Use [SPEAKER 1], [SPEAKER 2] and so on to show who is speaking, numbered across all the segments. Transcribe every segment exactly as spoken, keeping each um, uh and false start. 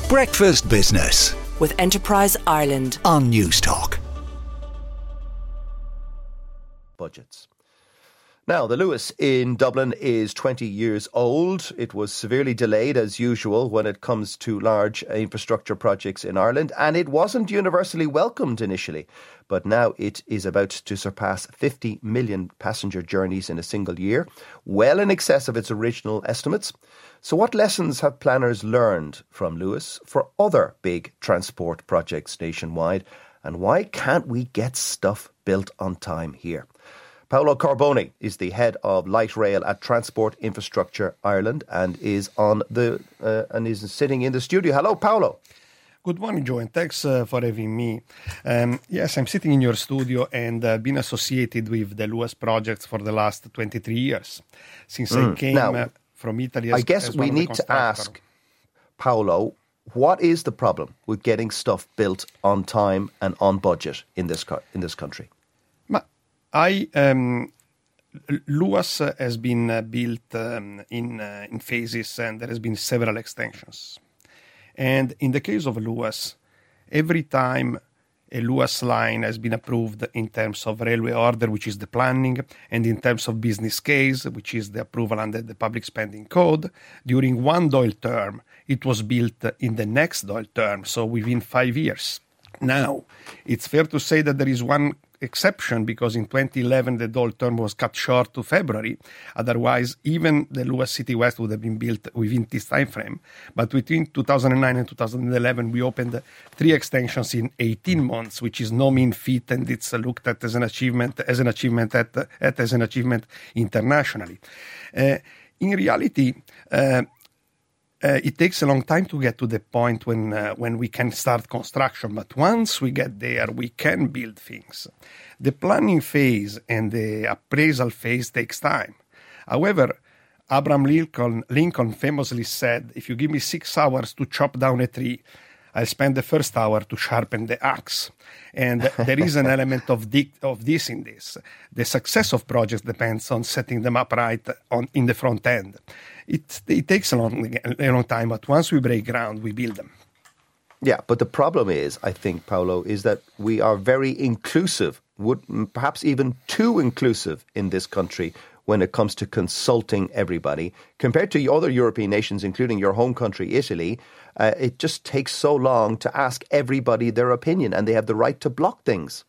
[SPEAKER 1] Breakfast Business
[SPEAKER 2] with Enterprise Ireland
[SPEAKER 1] on Newstalk.
[SPEAKER 3] Budgets. Now, the Luas in Dublin is twenty years old. It was severely delayed, as usual, when it comes to large infrastructure projects in Ireland, and it wasn't universally welcomed initially. But now it is about to surpass fifty million passenger journeys in a single year, well in excess of its original estimates. So what lessons have planners learned from Luas for other big transport projects nationwide? And why can't we get stuff built on time here? Paolo Carboni is the head of light rail at Transport Infrastructure Ireland and is on the uh, and is sitting in the studio. Hello, Paolo.
[SPEAKER 4] Good morning, Joe, and thanks uh, for having me. Um, yes, I'm sitting in your studio and uh, been associated with the Luas projects for the last twenty-three years since mm. I came
[SPEAKER 3] now,
[SPEAKER 4] uh, from Italy. As,
[SPEAKER 3] I guess
[SPEAKER 4] as
[SPEAKER 3] we need to ask, Paolo, what is the problem with getting stuff built on time and on budget in this co- in this country?
[SPEAKER 4] I um, Luas uh, has been uh, built um, in uh, in phases, and there has been several extensions. And in the case of Luas, every time a Luas line has been approved in terms of railway order, which is the planning, and in terms of business case, which is the approval under the public spending code, during one D O I L term, it was built in the next D O I L term, so within five years. Now, it's fair to say that there is one exception, because in twenty eleven the D O I L term was cut short to February. Otherwise, even the Luas City West would have been built within this time frame. But between two thousand nine and two thousand eleven, we opened three extensions in eighteen months, which is no mean feat, and it's looked at as an achievement, as an achievement at, at as an achievement internationally. Uh, in reality, uh, Uh, it takes a long time to get to the point when uh, when we can start construction. But once we get there, we can build things. The planning phase and the appraisal phase takes time. However, Abraham Lincoln, Lincoln famously said, if you give me six hours to chop down a tree, I'll spend the first hour to sharpen the axe. And there is an element of, di- of this in this. The success of projects depends on setting them up right on, in the front end. It, it takes a long, a long time, but once we break ground, we build them.
[SPEAKER 3] Yeah, but the problem is, I think, Paolo, is that we are very inclusive, would perhaps even too inclusive in this country when it comes to consulting everybody. Compared to other European nations, including your home country, Italy, uh, it just takes so long to ask everybody their opinion, and they have the right to block things.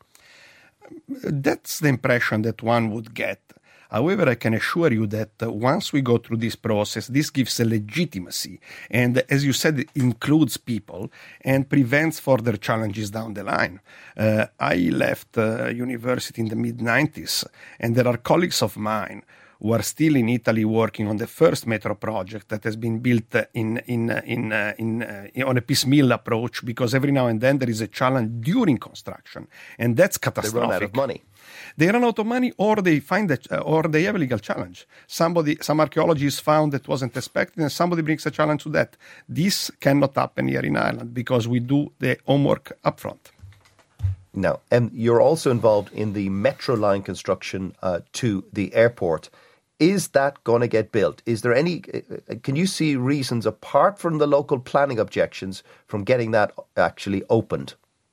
[SPEAKER 4] That's the impression that one would get. However, I can assure you that uh, once we go through this process, this gives a legitimacy. And as you said, it includes people and prevents further challenges down the line. Uh, I left uh, university in the mid nineties, and there are colleagues of mine who are still in Italy working on the first metro project that has been built in in in uh, in uh, on a piecemeal approach, because every now and then there is a challenge during construction, and that's catastrophic.
[SPEAKER 3] They run out of money.
[SPEAKER 4] They run out of money, or they find that, uh, or they have a legal challenge. Somebody, some archaeologists found that wasn't expected, and somebody brings a challenge to that. This cannot happen here in Ireland because we do the homework upfront.
[SPEAKER 3] Now, and you're also involved in the metro line construction uh, to the airport. Is that going to get built? Is there any? Uh, can you see reasons apart from the local planning objections from getting that actually opened?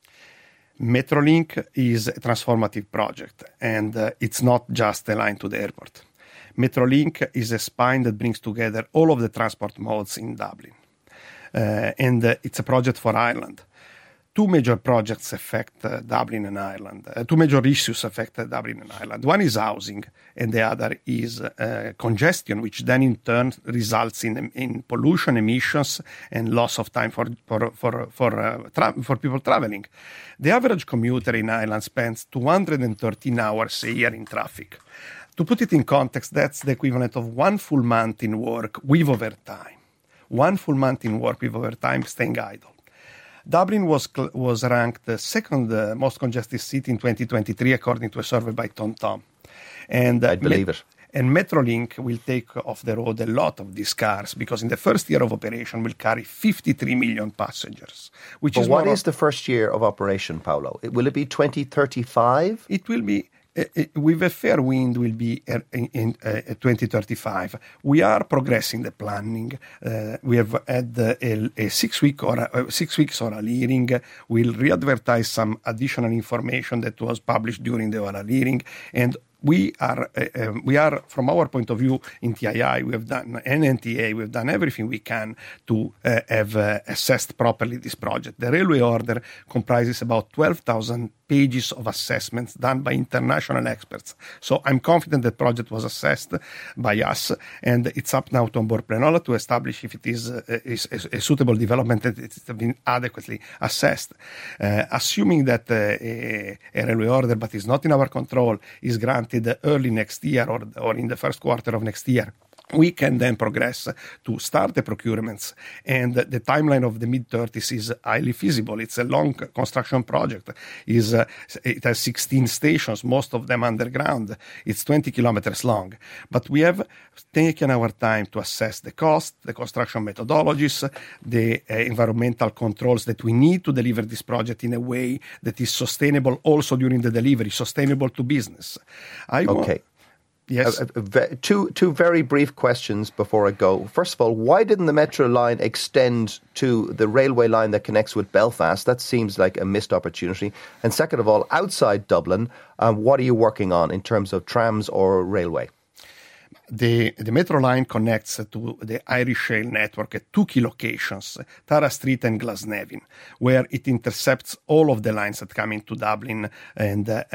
[SPEAKER 4] Metrolink is a transformative project, and uh, it's not just a line to the airport. Metrolink is a spine that brings together all of the transport modes in Dublin, uh, and uh, it's a project for Ireland. Two major projects affect uh, Dublin and Ireland. Uh, two major issues affect uh, Dublin and Ireland. One is housing, and the other is uh, congestion, which then in turn results in in pollution, emissions, and loss of time for for for for, uh, tra- for people traveling. The average commuter in Ireland spends two hundred thirteen hours a year in traffic. To put it in context, that's the equivalent of one full month in work with overtime. One full month in work with overtime staying idle. Dublin was was ranked the second uh, most congested city in twenty twenty-three, according to a survey by TomTom. And uh,
[SPEAKER 3] I believe
[SPEAKER 4] Met-
[SPEAKER 3] it.
[SPEAKER 4] And Metrolink will take off the road a lot of these cars, because in the first year of operation will carry fifty-three million passengers. Which
[SPEAKER 3] but
[SPEAKER 4] is
[SPEAKER 3] what
[SPEAKER 4] more
[SPEAKER 3] is the first year of operation, Paolo? Will it be twenty thirty-five?
[SPEAKER 4] It will be with a fair wind will be in, in uh, twenty thirty-five. We are progressing the planning. Uh, we have had uh, a, a six week or a, six weeks oral hearing. We'll re-advertise some additional information that was published during the oral hearing, and We are, uh, um, we are, from our point of view, in T I I, we have done, and N T A, we have done everything we can to uh, have uh, assessed properly this project. The railway order comprises about twelve thousand pages of assessments done by international experts. So I'm confident the project was assessed by us, and it's up now to Onboard Planola to establish if it is, uh, is, is a suitable development and it's been adequately assessed. Uh, assuming that uh, a, a railway order, but is not in our control, is granted early next year or, or in the first quarter of next year, we can then progress to start the procurements, and the timeline of the mid thirties is highly feasible. It's a long construction project. Is uh, it has sixteen stations, most of them underground. It's twenty kilometers long. But we have taken our time to assess the cost, the construction methodologies, the uh, environmental controls that we need to deliver this project in a way that is sustainable also during the delivery, sustainable to business. I
[SPEAKER 3] okay.
[SPEAKER 4] Want, Yes.
[SPEAKER 3] Uh, uh, two two very brief questions before I go. First of all, why didn't the Metro line extend to the railway line that connects with Belfast? That seems like a missed opportunity. And second of all, outside Dublin, um, what are you working on in terms of trams or railway?
[SPEAKER 4] The, the Metro line connects to the Irish Rail network at two key locations, Tara Street and Glasnevin, where it intercepts all of the lines that come into Dublin, and uh,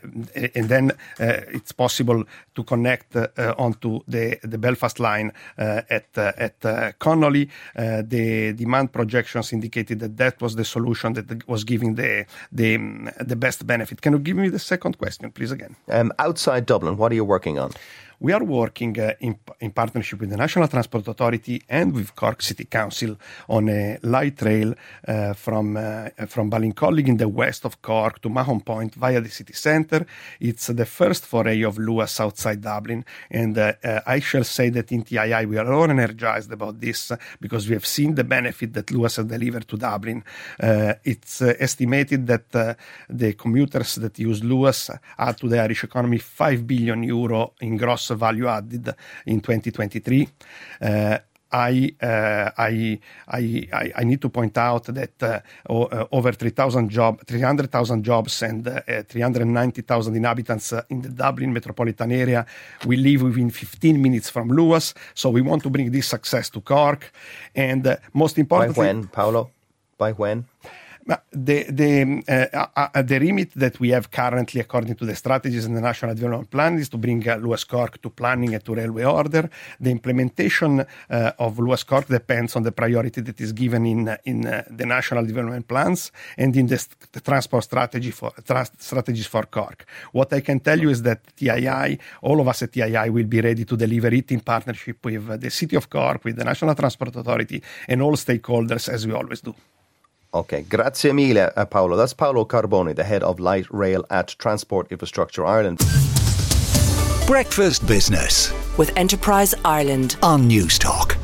[SPEAKER 4] and then uh, it's possible to connect uh, onto the, the Belfast line uh, at uh, at uh, Connolly. Uh, the demand projections indicated that that was the solution that was giving the the the best benefit. Can you give me the second question, please, again?
[SPEAKER 3] Um, outside Dublin, what are you working on?
[SPEAKER 4] We are working uh, in, in partnership with the National Transport Authority and with Cork City Council on a light rail uh, from uh, from Ballincollig in the west of Cork to Mahon Point via the city centre. It's the first foray of Luas outside Dublin, and uh, uh, I shall say that in T I I we are all energized about this uh, because we have seen the benefit that Luas has delivered to Dublin. Uh, it's uh, estimated that uh, the commuters that use Luas add to the Irish economy five billion euro in gross value added in twenty twenty-three. Uh, I, uh, I, I, I need to point out that uh, o- over three thousand job, three hundred thousand jobs and uh, three hundred ninety thousand inhabitants uh, in the Dublin metropolitan area will live within fifteen minutes from Luas. So we want to bring this success to Cork. And uh, most importantly...
[SPEAKER 3] By when, Paolo? By when?
[SPEAKER 4] The the uh, uh, the remit that we have currently, according to the strategies in the National Development Plan, is to bring uh, Luas Cork to planning and to railway order. The implementation uh, of Luas Cork depends on the priority that is given in uh, in uh, the National Development Plans and in the, st- the transport strategy for tra- strategies for Cork. What I can tell you is that T I I, all of us at T I I, will be ready to deliver it in partnership with uh, the City of Cork, with the National Transport Authority, and all stakeholders, as we always do.
[SPEAKER 3] Okay, grazie mille, uh, Paolo. That's Paolo Carboni, the head of Light Rail at Transport Infrastructure Ireland.
[SPEAKER 1] Breakfast Business
[SPEAKER 2] with Enterprise Ireland
[SPEAKER 1] on News Talk.